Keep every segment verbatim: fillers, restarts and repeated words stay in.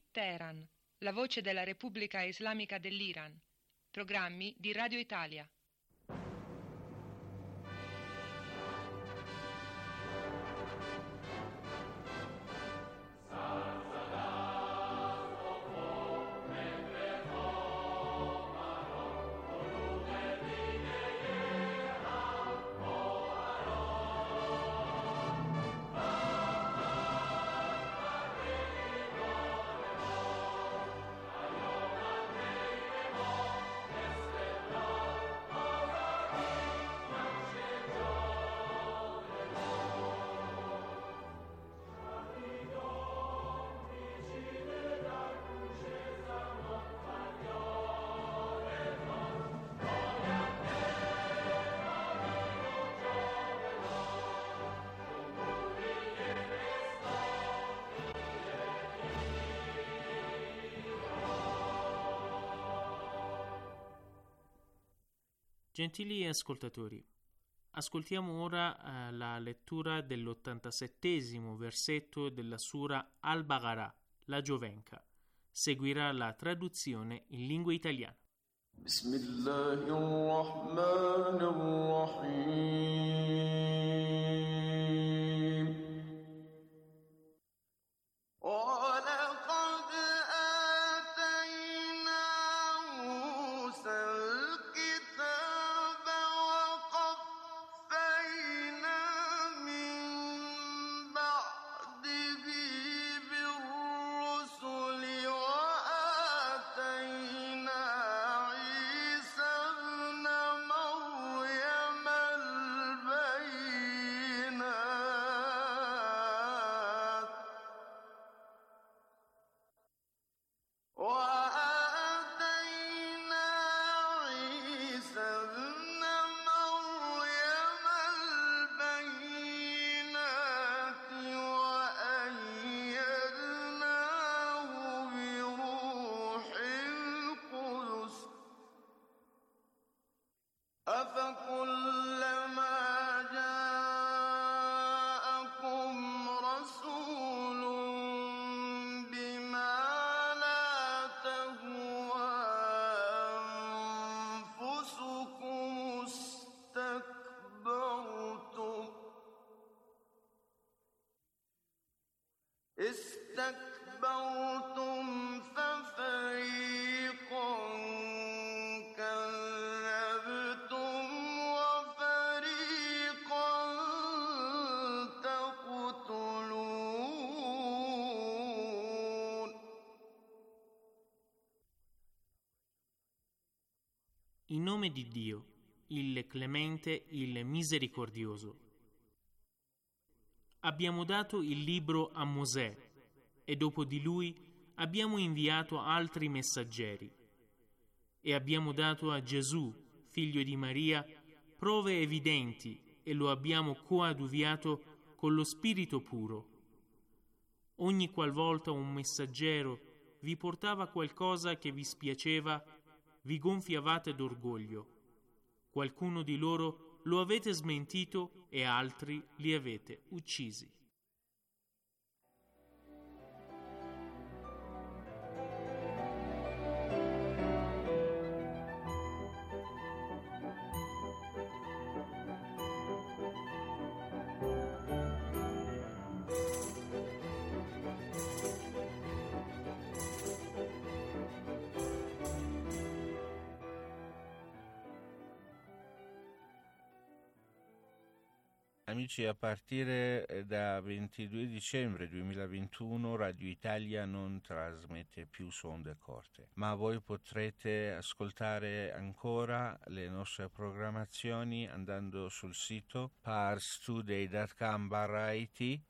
Teheran, la voce della Repubblica Islamica dell'Iran. Programmi di Radio Italia. Gentili ascoltatori, ascoltiamo ora eh, la lettura dell'ottantasettesimo versetto della Sura Al-Baqarah, la Giovenca. Seguirà la traduzione in lingua italiana. استكبرتم ففريقا كذبتم وفريقا تقتلون. In nome di Dio, il Clemente, il Misericordioso. Abbiamo dato il libro a Mosè e dopo di lui abbiamo inviato altri messaggeri e abbiamo dato a Gesù, figlio di Maria, prove evidenti e lo abbiamo coadiuviato con lo Spirito puro. Ogni qualvolta un messaggero vi portava qualcosa che vi spiaceva, vi gonfiavate d'orgoglio. Qualcuno di loro lo avete smentito e altri li avete uccisi. Amici, a partire da ventidue dicembre duemilaventuno Radio Italia non trasmette più su onde corte, ma voi potrete ascoltare ancora le nostre programmazioni andando sul sito parstoday punto com barra it.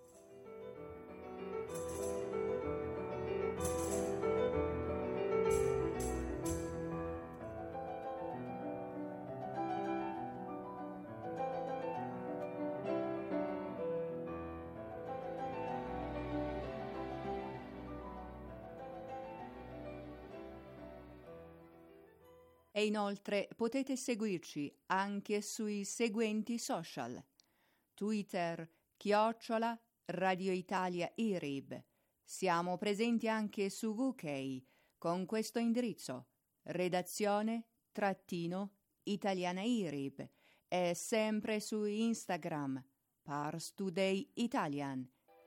E inoltre potete seguirci anche sui seguenti social: Twitter chiocciola Radio Italia I R I B, Siamo presenti anche su U K con questo indirizzo: redazione trattino Italiana I R I B, e sempre su Instagram Pars Today Italian.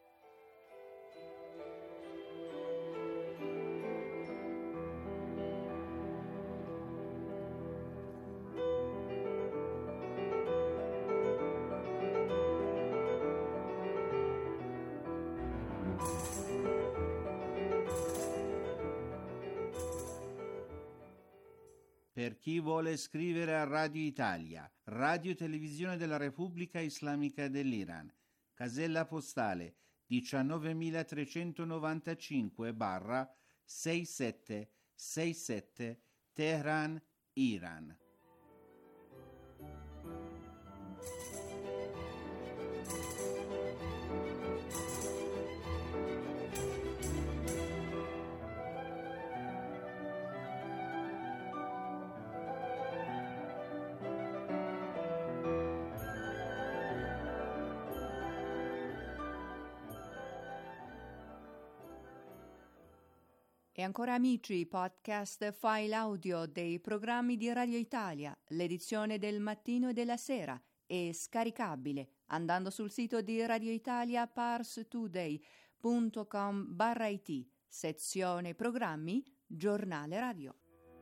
Per chi vuole scrivere a Radio Italia, Radio Televisione della Repubblica Islamica dell'Iran, casella postale diciannovemilatrecentonovantacinque sessantasette Teheran, Iran. E ancora amici, podcast file audio dei programmi di Radio Italia, l'edizione del mattino e della sera, è scaricabile andando sul sito di Radio Italia parstoday punto com barra it, sezione programmi, giornale radio.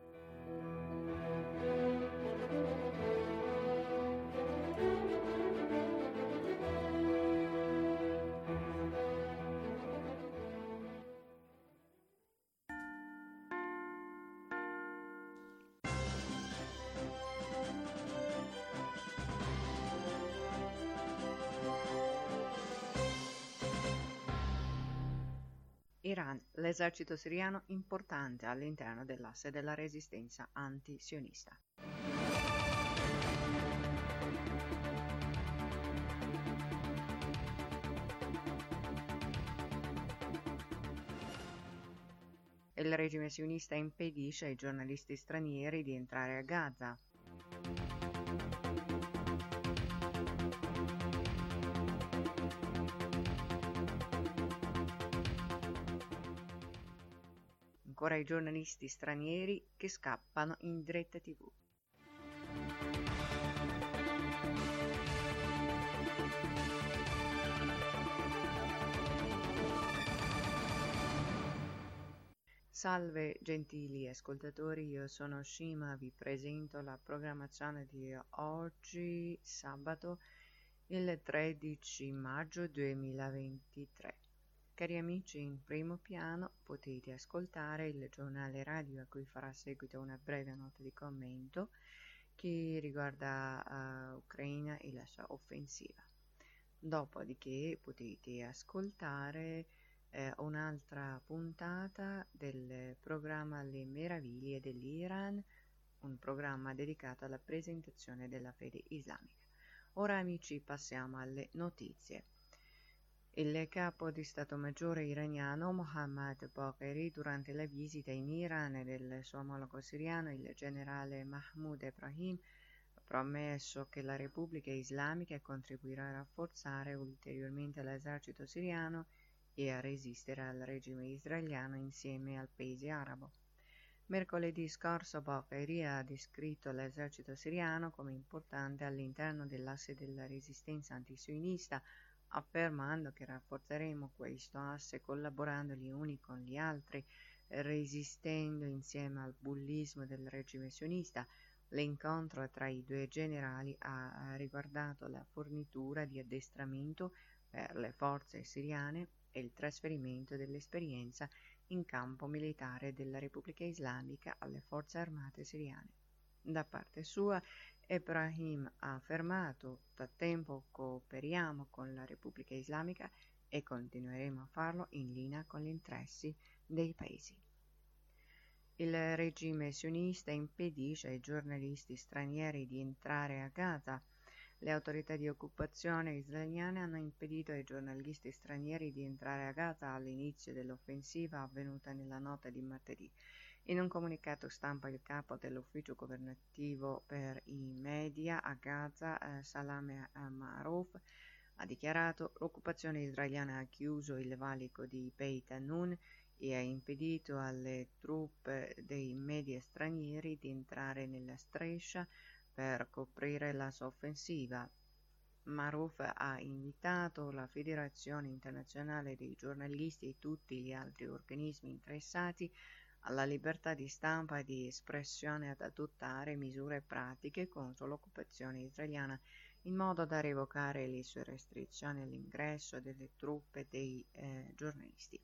Iran, l'esercito siriano importante all'interno dell'asse della resistenza anti-sionista. Il regime sionista impedisce ai giornalisti stranieri di entrare a Gaza. Ancora i giornalisti stranieri che scappano in diretta tivù. Salve gentili ascoltatori, io sono Shima, vi presento la programmazione di oggi, sabato, il tredici maggio duemilaventitré. Cari amici, in primo piano potete ascoltare il giornale radio a cui farà seguito una breve nota di commento che riguarda uh, Ucraina e la sua offensiva. Dopodiché potete ascoltare eh, un'altra puntata del programma Le meraviglie dell'Iran, un programma dedicato alla presentazione della fede islamica. Ora amici passiamo alle notizie. Il capo di Stato Maggiore iraniano Mohammad Bagheri, durante la visita in Iran del suo omologo siriano, il generale Mahmoud Ebrahim, ha promesso che la Repubblica Islamica contribuirà a rafforzare ulteriormente l'esercito siriano e a resistere al regime israeliano insieme al paese arabo. Mercoledì scorso Bagheri ha descritto l'esercito siriano come importante all'interno dell'asse della resistenza antisionista, affermando che rafforzeremo questo asse collaborando gli uni con gli altri, resistendo insieme al bullismo del regime sionista. L'incontro tra i due generali ha riguardato la fornitura di addestramento per le forze siriane e il trasferimento dell'esperienza in campo militare della Repubblica Islamica alle forze armate siriane. Da parte sua, Ebrahim ha affermato: da tempo cooperiamo con la Repubblica Islamica e continueremo a farlo in linea con gli interessi dei paesi. Il regime sionista impedisce ai giornalisti stranieri di entrare a Gaza. Le autorità di occupazione israeliane hanno impedito ai giornalisti stranieri di entrare a Gaza all'inizio dell'offensiva avvenuta nella notte di martedì. In un comunicato stampa il capo dell'ufficio governativo per i media a Gaza, eh, Salame Marouf, ha dichiarato: l'occupazione israeliana ha chiuso il valico di Beit Hanun e ha impedito alle truppe dei media stranieri di entrare nella striscia per coprire la sua offensiva. Maruf ha invitato la Federazione Internazionale dei Giornalisti e tutti gli altri organismi interessati alla libertà di stampa e di espressione ad adottare misure pratiche contro l'occupazione israeliana in modo da revocare le sue restrizioni all'ingresso delle truppe dei eh, giornalisti.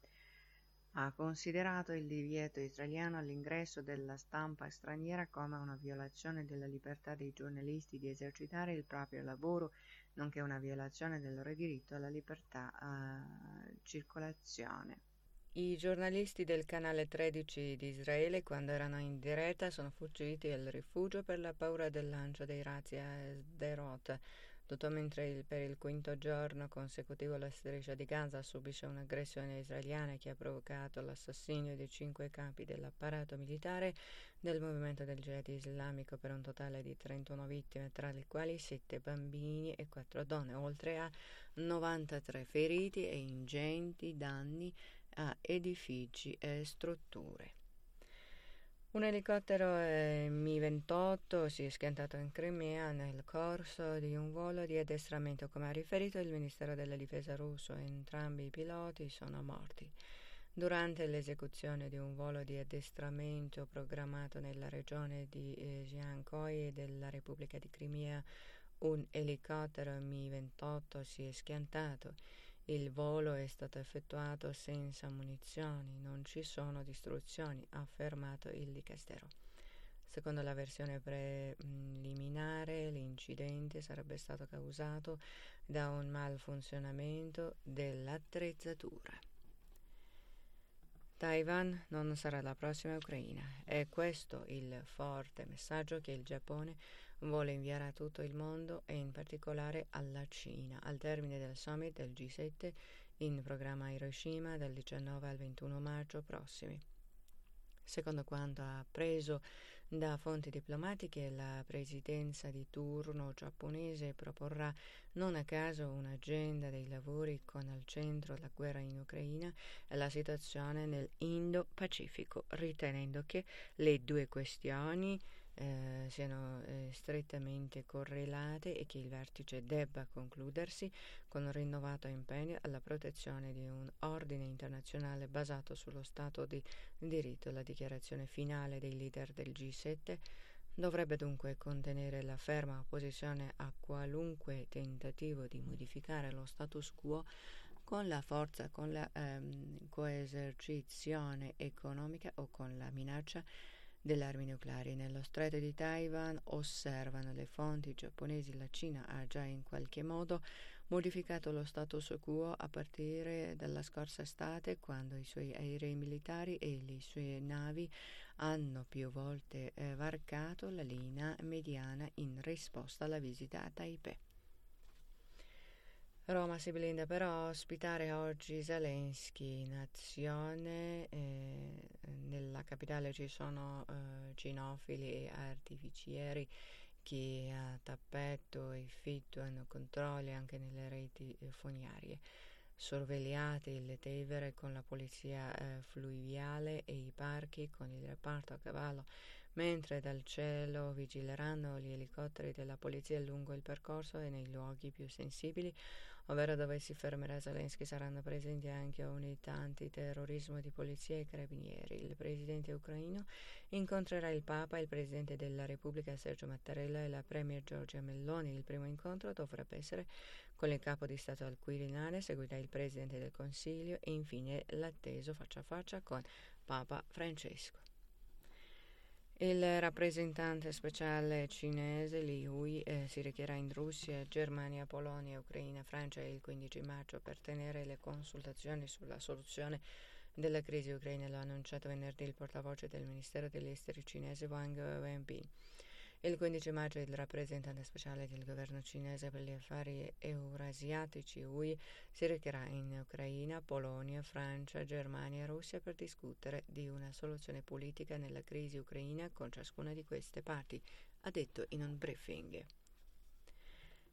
Ha considerato il divieto israeliano all'ingresso della stampa straniera come una violazione della libertà dei giornalisti di esercitare il proprio lavoro, nonché una violazione del loro diritto alla libertà di circolazione. I giornalisti del canale tredici di Israele, quando erano in diretta, sono fuggiti al rifugio per la paura del lancio dei razzi a Sderot. Tutto mentre il, per il quinto giorno consecutivo la striscia di Gaza subisce un'aggressione israeliana che ha provocato l'assassinio di cinque capi dell'apparato militare del movimento del Jihad islamico, per un totale di trentuno vittime, tra le quali sette bambini e quattro donne, oltre a novantatré feriti e ingenti danni a edifici e strutture. Un elicottero eh, Mi ventotto si è schiantato in Crimea nel corso di un volo di addestramento, come ha riferito il Ministero della Difesa russo. Entrambi i piloti sono morti. Durante l'esecuzione di un volo di addestramento programmato nella regione di eh, Ziankoi della Repubblica di Crimea, un elicottero Mi ventotto si è schiantato. Il volo è stato effettuato senza munizioni, non ci sono distruzioni, ha affermato il Dicastero. Secondo la versione preliminare, l'incidente sarebbe stato causato da un malfunzionamento dell'attrezzatura. Taiwan non sarà la prossima Ucraina. È questo il forte messaggio che il Giappone vuole inviare a tutto il mondo e in particolare alla Cina al termine del summit del G sette in programma a Hiroshima dal diciannove al ventuno maggio prossimi. Secondo quanto ha appreso da fonti diplomatiche, la presidenza di turno giapponese proporrà non a caso un'agenda dei lavori con al centro la guerra in Ucraina e la situazione nel Indo-Pacifico, ritenendo che le due questioni eh, siano eh, strettamente correlate e che il vertice debba concludersi con un rinnovato impegno alla protezione di un ordine internazionale basato sullo Stato di diritto. La dichiarazione finale dei leader del G sette dovrebbe dunque contenere la ferma opposizione a qualunque tentativo di modificare lo status quo con la forza, con la ehm, coesercizione economica o con la minaccia delle armi nucleari. Nello stretto di Taiwan, osservano le fonti giapponesi, la Cina ha già in qualche modo modificato lo status quo a partire dalla scorsa estate, quando i suoi aerei militari e le sue navi hanno più volte eh, varcato la linea mediana in risposta alla visita a Taipei. Roma si blinda per ospitare oggi Zelensky in azione. Eh, nella capitale ci sono eh, cinofili e artificieri che a tappeto e fitto hanno controlli anche nelle reti eh, fognarie. Sorvegliate il Tevere con la polizia eh, fluviale e i parchi con il reparto a cavallo, mentre dal cielo vigileranno gli elicotteri della polizia lungo il percorso e nei luoghi più sensibili, ovvero dove si fermerà Zelensky. Saranno presenti anche unità antiterrorismo di polizia e carabinieri. Il presidente ucraino incontrerà il Papa, il presidente della Repubblica Sergio Mattarella e la premier Giorgia Meloni. Il primo incontro dovrebbe essere con il capo di Stato al Quirinale, seguirà il presidente del Consiglio e infine l'atteso faccia a faccia con Papa Francesco. Il rappresentante speciale cinese Li Hui eh, si recherà in Russia, Germania, Polonia, Ucraina, Francia il quindici maggio per tenere le consultazioni sulla soluzione della crisi ucraina. Lo ha annunciato venerdì il portavoce del Ministero degli Esteri cinese Wang Wenbin. Il quindici maggio il rappresentante speciale del governo cinese per gli affari eurasiatici Hui si recherà in Ucraina, Polonia, Francia, Germania e Russia per discutere di una soluzione politica nella crisi ucraina con ciascuna di queste parti, ha detto in un briefing.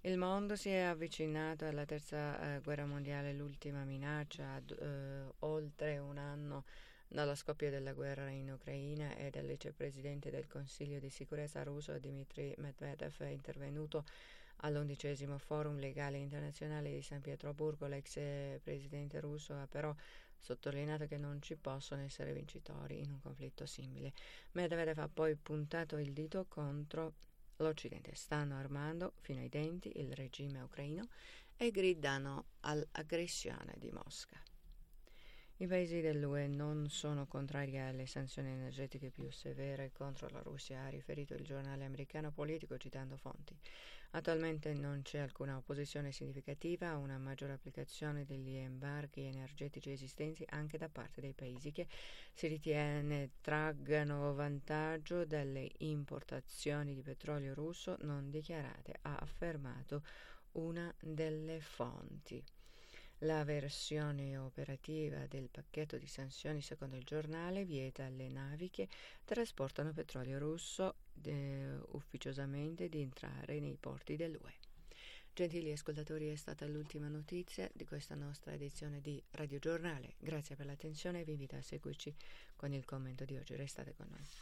Il mondo si è avvicinato alla terza eh, guerra mondiale, l'ultima minaccia, ad, eh, oltre un anno dallo scoppio della guerra in Ucraina, ed il vicepresidente del Consiglio di sicurezza russo Dmitry Medvedev è intervenuto all'undicesimo forum legale internazionale di San Pietroburgo. L'ex presidente russo ha però sottolineato che non ci possono essere vincitori in un conflitto simile. Medvedev ha poi puntato il dito contro l'Occidente. Stanno armando fino ai denti il regime ucraino e gridano all'aggressione di Mosca. I paesi dell'U E non sono contrari alle sanzioni energetiche più severe contro la Russia, ha riferito il giornale americano Politico citando fonti. Attualmente non c'è alcuna opposizione significativa a una maggiore applicazione degli embarghi energetici esistenti anche da parte dei paesi che si ritiene traggano vantaggio dalle importazioni di petrolio russo non dichiarate, ha affermato una delle fonti. La versione operativa del pacchetto di sanzioni, secondo il giornale, vieta alle navi che trasportano petrolio russo eh, ufficiosamente di entrare nei porti dell'U E. Gentili ascoltatori, è stata l'ultima notizia di questa nostra edizione di Radio Giornale. Grazie per l'attenzione e vi invito a seguirci con il commento di oggi. Restate con noi.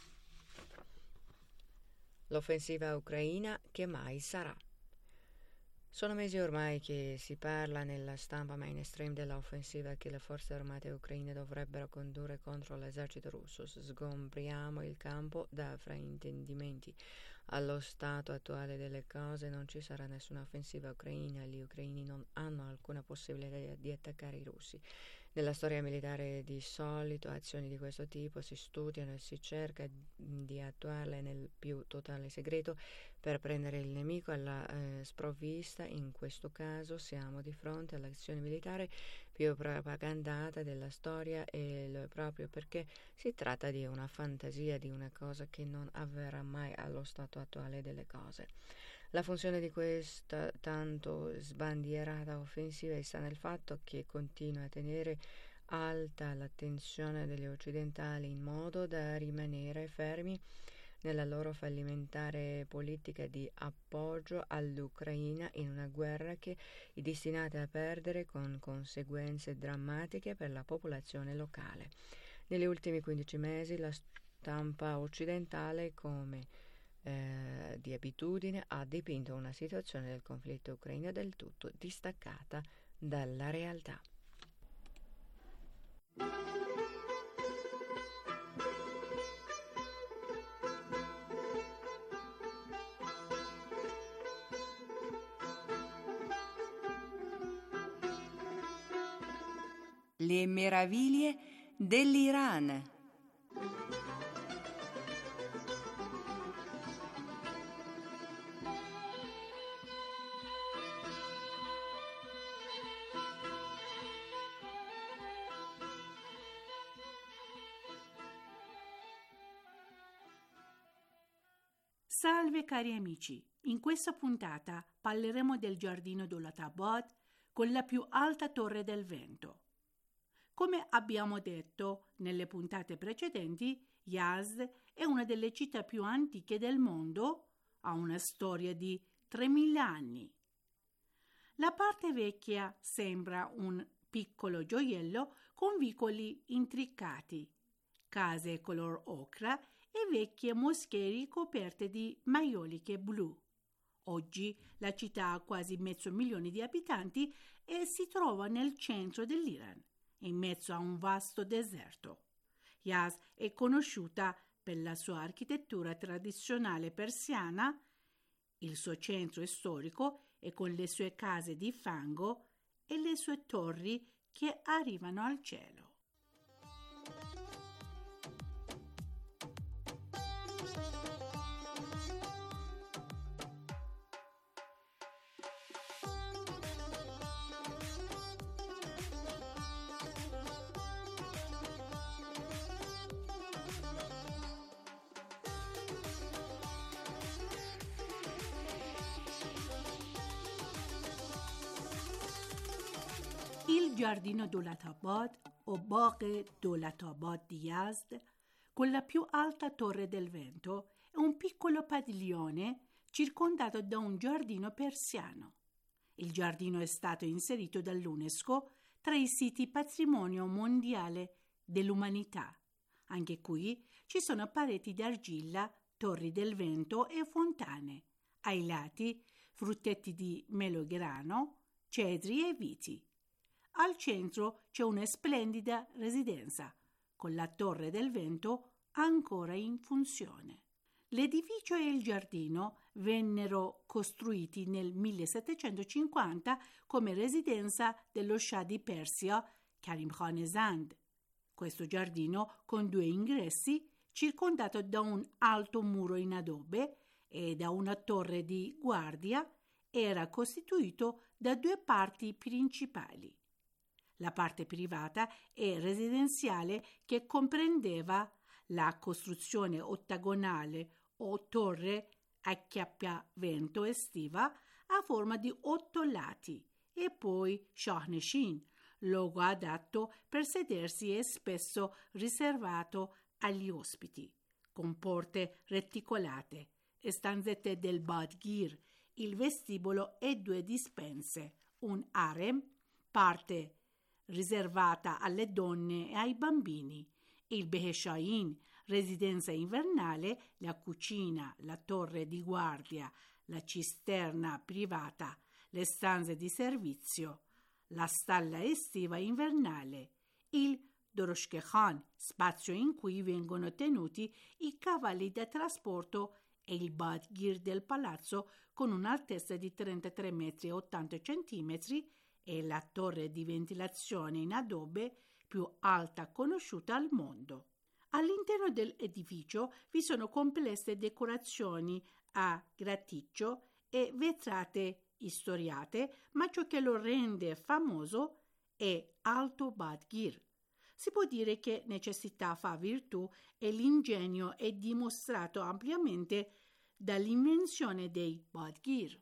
L'offensiva ucraina che mai sarà. Sono mesi ormai che si parla nella stampa mainstream dell'offensiva che le forze armate ucraine dovrebbero condurre contro l'esercito russo. Sgombriamo il campo da fraintendimenti. Allo stato attuale delle cose non ci sarà nessuna offensiva ucraina, gli ucraini non hanno alcuna possibilità di attaccare i russi. Nella storia militare di solito azioni di questo tipo si studiano e si cerca di attuarle nel più totale segreto per prendere il nemico alla eh, sprovvista. In questo caso siamo di fronte all'azione militare più propagandata della storia, e proprio perché si tratta di una fantasia, di una cosa che non avverrà mai allo stato attuale delle cose. La funzione di questa tanto sbandierata offensiva sta nel fatto che continua a tenere alta l'attenzione degli occidentali in modo da rimanere fermi nella loro fallimentare politica di appoggio all'Ucraina in una guerra che è destinata a perdere, con conseguenze drammatiche per la popolazione locale. Negli ultimi quindici mesi la stampa occidentale, come Eh, di abitudine, ha dipinto una situazione del conflitto ucraino del tutto distaccata dalla realtà. Le meraviglie dell'Iran. Salve cari amici, in questa puntata parleremo del giardino Dolatabad con la più alta torre del vento. Come abbiamo detto nelle puntate precedenti, Yazd è una delle città più antiche del mondo, ha una storia di tremila anni. La parte vecchia sembra un piccolo gioiello con vicoli intricati, case color ocra e vecchie moschee ricoperte di maioliche blu. Oggi la città ha quasi mezzo milione di abitanti e si trova nel centro dell'Iran, in mezzo a un vasto deserto. Yazd è conosciuta per la sua architettura tradizionale persiana, il suo centro storico e con le sue case di fango e le sue torri che arrivano al cielo. Il giardino Dolatabad o Bagh Dolatabad di Yazd, con la più alta torre del vento, è un piccolo padiglione circondato da un giardino persiano. Il giardino è stato inserito dall'UNESCO tra i siti patrimonio mondiale dell'umanità. Anche qui ci sono pareti d'argilla, torri del vento e fontane. Ai lati frutteti di melograno, cedri e viti. Al centro c'è una splendida residenza, con la torre del vento ancora in funzione. L'edificio e il giardino vennero costruiti nel millesettecentocinquanta come residenza dello Shah di Persia Karim Khan Zand. Questo giardino, con due ingressi, circondato da un alto muro in adobe e da una torre di guardia, era costituito da due parti principali. La parte privata e residenziale, che comprendeva la costruzione ottagonale o torre a chiappavento estiva a forma di otto lati, e poi Shahneshin, luogo adatto per sedersi e spesso riservato agli ospiti, con porte reticolate, stanzette del Badgir, il vestibolo e due dispense, un harem, parte riservata alle donne e ai bambini, il Beheshain, residenza invernale, la cucina, la torre di guardia, la cisterna privata, le stanze di servizio, la stalla estiva invernale, il Doroshkekhan, spazio in cui vengono tenuti i cavalli da trasporto, e il Badgir del palazzo con un'altezza di trentatré metri e ottanta centimetri e la torre di ventilazione in adobe più alta conosciuta al mondo. All'interno dell'edificio vi sono complesse decorazioni a graticcio e vetrate istoriate, ma ciò che lo rende famoso è Alto Badgir. Si può dire che necessità fa virtù e l'ingegno è dimostrato ampiamente dall'invenzione dei Badgir.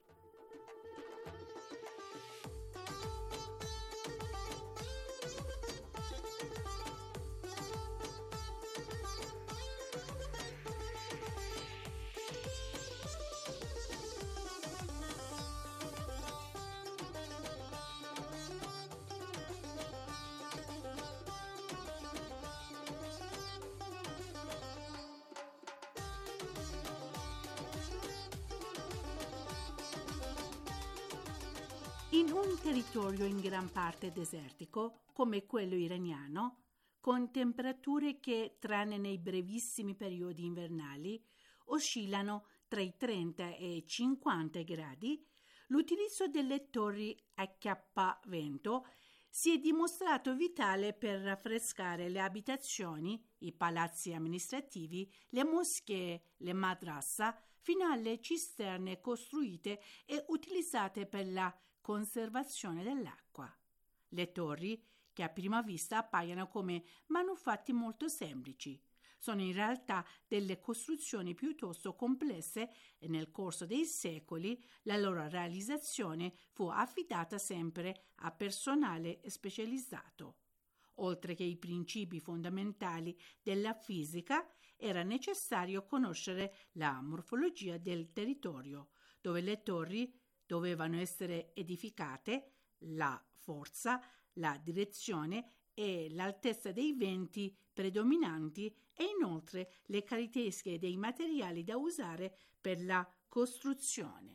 In un territorio in gran parte desertico, come quello iraniano, con temperature che, tranne nei brevissimi periodi invernali, oscillano tra i trenta e i cinquanta gradi, l'utilizzo delle torri a chiappavento si è dimostrato vitale per raffrescare le abitazioni, i palazzi amministrativi, le moschee, le madrasa, fino alle cisterne costruite e utilizzate per la conservazione dell'acqua. Le torri, che a prima vista appaiono come manufatti molto semplici, sono in realtà delle costruzioni piuttosto complesse e nel corso dei secoli la loro realizzazione fu affidata sempre a personale specializzato. Oltre che i principi fondamentali della fisica, era necessario conoscere la morfologia del territorio, dove le torri dovevano essere edificate, la forza, la direzione e l'altezza dei venti predominanti e inoltre le caratteristiche dei materiali da usare per la costruzione.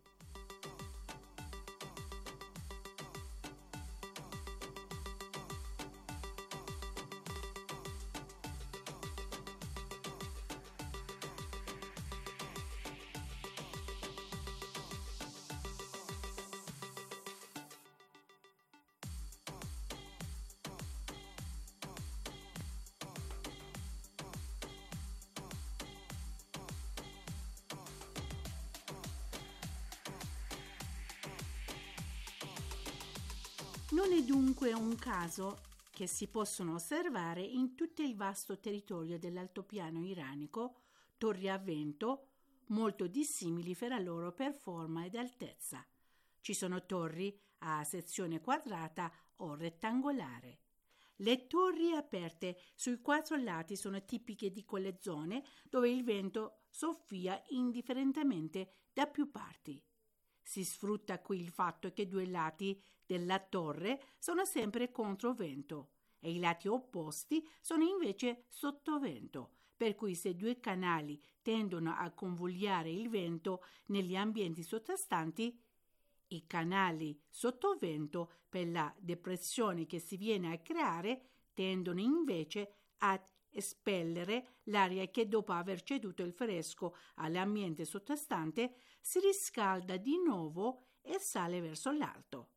Non è dunque un caso che si possono osservare in tutto il vasto territorio dell'altopiano iranico torri a vento molto dissimili fra loro per forma ed altezza. Ci sono torri a sezione quadrata o rettangolare. Le torri aperte sui quattro lati sono tipiche di quelle zone dove il vento soffia indifferentemente da più parti. Si sfrutta qui il fatto che due lati della torre sono sempre contro vento e i lati opposti sono invece sottovento, per cui se due canali tendono a convogliare il vento negli ambienti sottostanti, i canali sottovento, per la depressione che si viene a creare, tendono invece ad espellere l'aria che, dopo aver ceduto il fresco all'ambiente sottostante, si riscalda di nuovo e sale verso l'alto.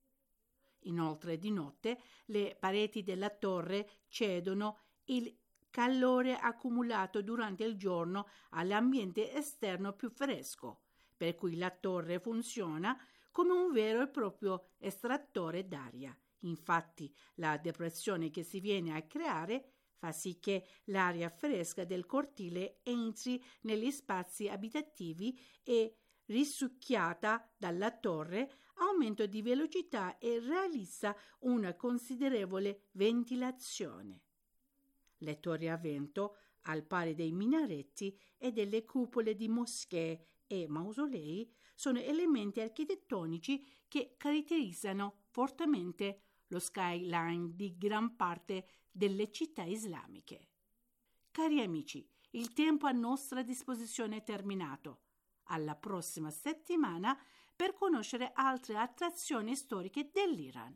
Inoltre, di notte, le pareti della torre cedono il calore accumulato durante il giorno all'ambiente esterno più fresco, per cui la torre funziona come un vero e proprio estrattore d'aria. Infatti, la depressione che si viene a creare fa sì che l'aria fresca del cortile entri negli spazi abitativi e, risucchiata dalla torre, aumento di velocità e realizza una considerevole ventilazione. Le torri a vento, al pari dei minaretti e delle cupole di moschee e mausolei, sono elementi architettonici che caratterizzano fortemente lo skyline di gran parte delle città islamiche. Cari amici, il tempo a nostra disposizione è terminato. Alla prossima settimana per conoscere altre attrazioni storiche dell'Iran.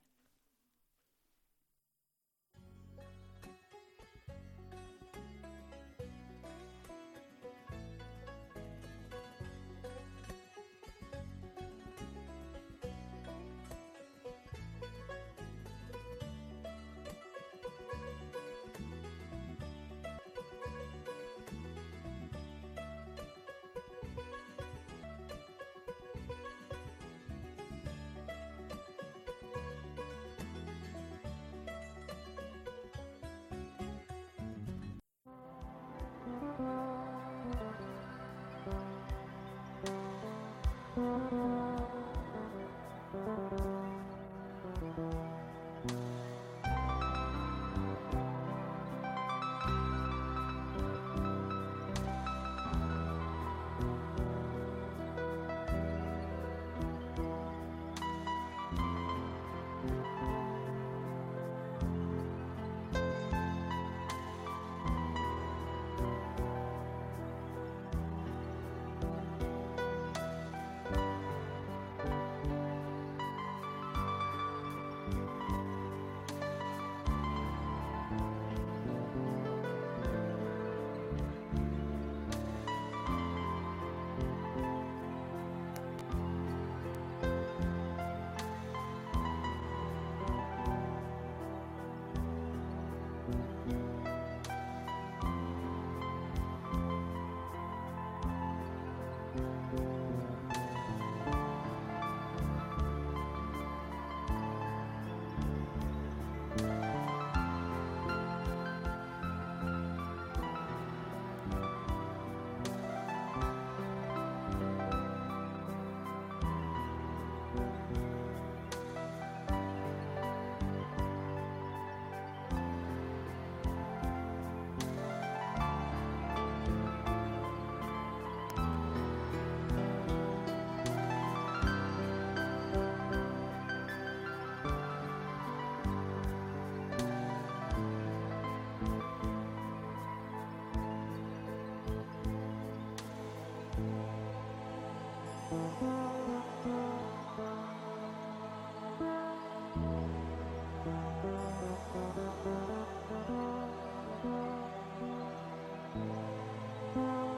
Thank you.